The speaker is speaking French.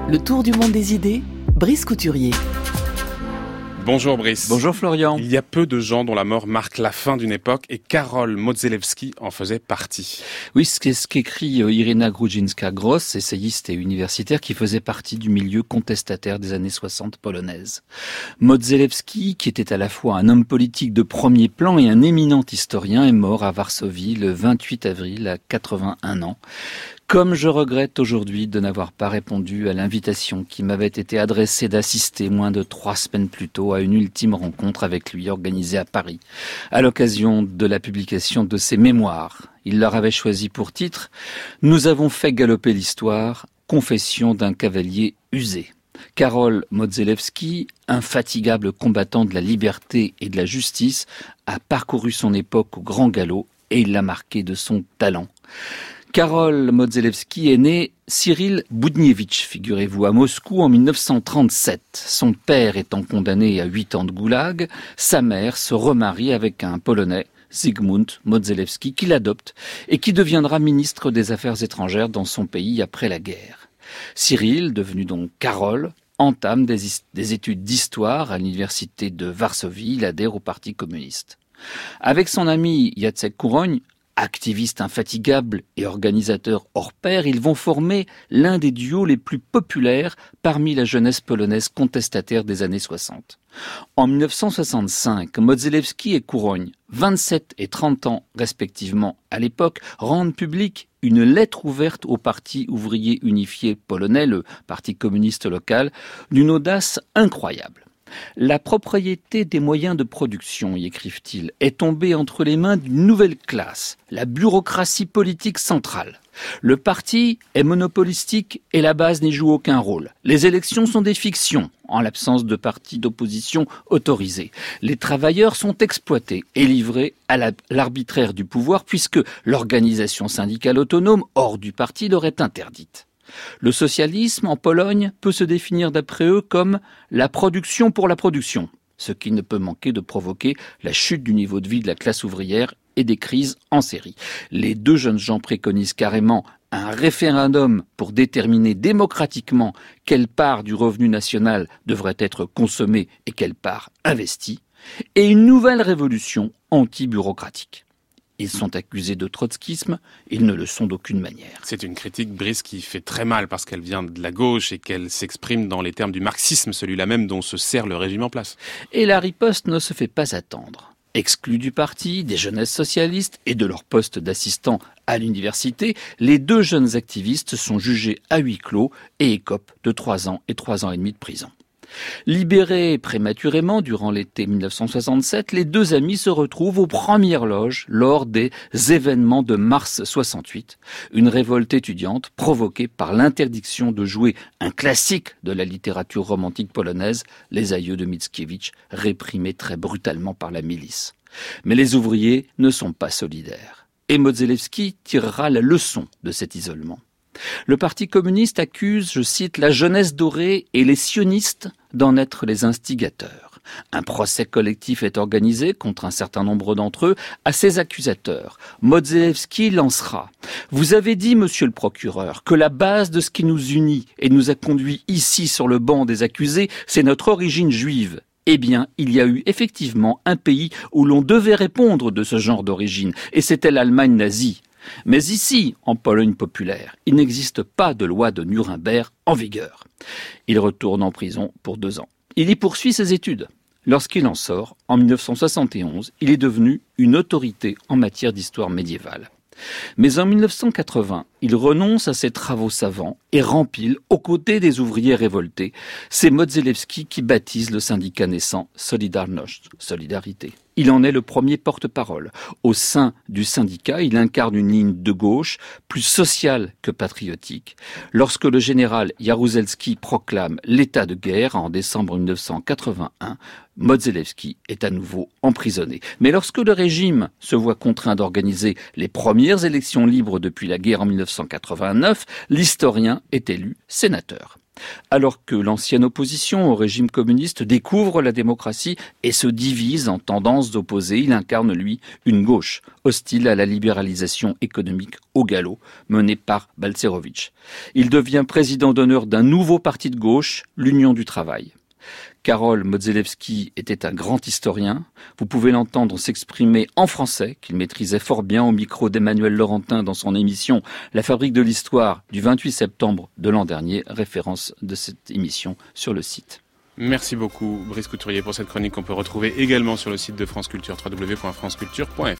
Le tour du monde des idées, Brice Couturier. Bonjour Brice. Bonjour Florian. Il y a peu de gens dont la mort marque la fin d'une époque et Karol Modzelewski en faisait partie. Oui, c'est ce qu'écrit Irina Grudzińska-Gross, essayiste et universitaire qui faisait partie du milieu contestataire des années 60 polonaises. Modzelewski, qui était à la fois un homme politique de premier plan et un éminent historien, est mort à Varsovie le 28 avril à 81 ans. Comme je regrette aujourd'hui de n'avoir pas répondu à l'invitation qui m'avait été adressée d'assister moins de 3 semaines plus tôt à une ultime rencontre avec lui organisée à Paris, à l'occasion de la publication de ses mémoires. Il leur avait choisi pour titre « Nous avons fait galoper l'histoire, confession d'un cavalier usé ». Karol Modzelewski, infatigable combattant de la liberté et de la justice, a parcouru son époque au grand galop et il l'a marqué de son talent. Karol Modzelewski est né Cyril Boudniewicz, figurez-vous, à Moscou en 1937. Son père étant condamné à 8 ans de goulag, sa mère se remarie avec un Polonais, Zygmunt Modzelewski, qui l'adopte et qui deviendra ministre des Affaires étrangères dans son pays après la guerre. Cyril, devenu donc Karol, entame des études d'histoire à l'université de Varsovie. Il adhère au Parti communiste. Avec son ami Jacek Kuroń, activiste infatigable et organisateur hors pair, ils vont former l'un des duos les plus populaires parmi la jeunesse polonaise contestataire des années 60. En 1965, Modzelewski et Kuroń, 27 et 30 ans respectivement à l'époque, rendent publique une lettre ouverte au Parti ouvrier unifié polonais, le Parti communiste local, d'une audace incroyable. La propriété des moyens de production, y écrivent-ils, est tombée entre les mains d'une nouvelle classe, la bureaucratie politique centrale. Le parti est monopolistique et la base n'y joue aucun rôle. Les élections sont des fictions, en l'absence de partis d'opposition autorisés. Les travailleurs sont exploités et livrés à l'arbitraire du pouvoir puisque l'organisation syndicale autonome hors du parti leur est interdite. Le socialisme en Pologne peut se définir d'après eux comme la production pour la production, ce qui ne peut manquer de provoquer la chute du niveau de vie de la classe ouvrière et des crises en série. Les deux jeunes gens préconisent carrément un référendum pour déterminer démocratiquement quelle part du revenu national devrait être consommée et quelle part investie, et une nouvelle révolution anti-bureaucratique. Ils sont accusés de trotskisme, ils ne le sont d'aucune manière. C'est une critique, Brice, qui fait très mal parce qu'elle vient de la gauche et qu'elle s'exprime dans les termes du marxisme, celui-là même dont se sert le régime en place. Et la riposte ne se fait pas attendre. Exclus du parti, des jeunesses socialistes et de leur poste d'assistant à l'université, les deux jeunes activistes sont jugés à huis clos et écopent de 3 ans et 3 ans et demi de prison. Libérés prématurément durant l'été 1967, les deux amis se retrouvent aux premières loges lors des événements de mars 68, une révolte étudiante provoquée par l'interdiction de jouer un classique de la littérature romantique polonaise, Les Aïeux de Mickiewicz, réprimé très brutalement par la milice. Mais les ouvriers ne sont pas solidaires. Et Modzelewski tirera la leçon de cet isolement. Le Parti communiste accuse, je cite, la jeunesse dorée et les sionistes d'en être les instigateurs. Un procès collectif est organisé contre un certain nombre d'entre eux. À ces accusateurs, Modzelewski lancera « Vous avez dit, monsieur le procureur, que la base de ce qui nous unit et nous a conduits ici sur le banc des accusés, c'est notre origine juive. Eh bien, il y a eu effectivement un pays où l'on devait répondre de ce genre d'origine, et c'était l'Allemagne nazie. Mais ici, en Pologne populaire, il n'existe pas de loi de Nuremberg en vigueur. » Il retourne en prison pour 2 ans. Il y poursuit ses études. Lorsqu'il en sort, en 1971, il est devenu une autorité en matière d'histoire médiévale. Mais en 1980, il renonce à ses travaux savants et rempile, aux côtés des ouvriers révoltés, c'est Modzelewski qui baptise le syndicat naissant Solidarność, Solidarité. Il en est le premier porte-parole. Au sein du syndicat, il incarne une ligne de gauche, plus sociale que patriotique. Lorsque le général Jaruzelski proclame l'état de guerre en décembre 1981, Modzelewski est à nouveau emprisonné. Mais lorsque le régime se voit contraint d'organiser les premières élections libres depuis la guerre en 1989, l'historien est élu sénateur. Alors que l'ancienne opposition au régime communiste découvre la démocratie et se divise en tendances opposées, il incarne, lui, une gauche hostile à la libéralisation économique au galop, menée par Balcerovitch. Il devient président d'honneur d'un nouveau parti de gauche, l'Union du Travail. Karol Modzelewski était un grand historien. Vous pouvez l'entendre s'exprimer en français, qu'il maîtrisait fort bien au micro d'Emmanuel Laurentin dans son émission La Fabrique de l'Histoire du 28 septembre de l'an dernier, référence de cette émission sur le site. Merci beaucoup Brice Couturier pour cette chronique qu'on peut retrouver également sur le site de France Culture, www.franceculture.fr.